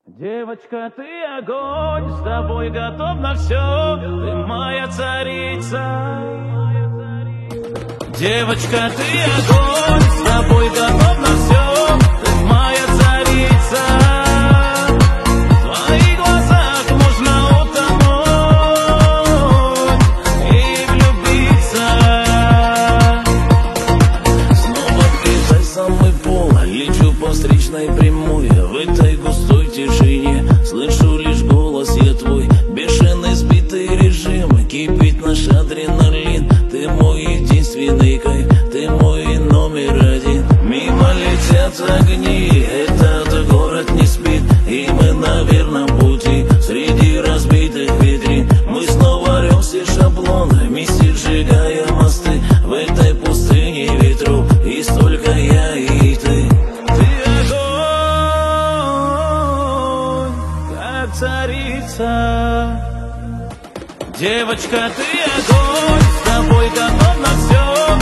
Девочка, ты огонь, с тобой готов на все, ты моя царица. Девочка, ты огонь, с тобой готов на все, ты моя царица. В твоих глазах можно утонуть и влюбиться. Снова врезай самый пол, лечу по встречной прямой. В этой густой тишине слышу лишь голос я твой. Бешеный сбитый режим, кипит наш адреналин. Ты мой единственный кайф, ты мой номер один. Мимо летят огни, этот город не спит, и мы на верном пути среди разбитых витрин. Мы снова орем все шаблоны, вместе сжигая мосты. В этой пустыне ветру, и столько я и ты. Царица. Девочка, ты огонь, с тобой готов на все,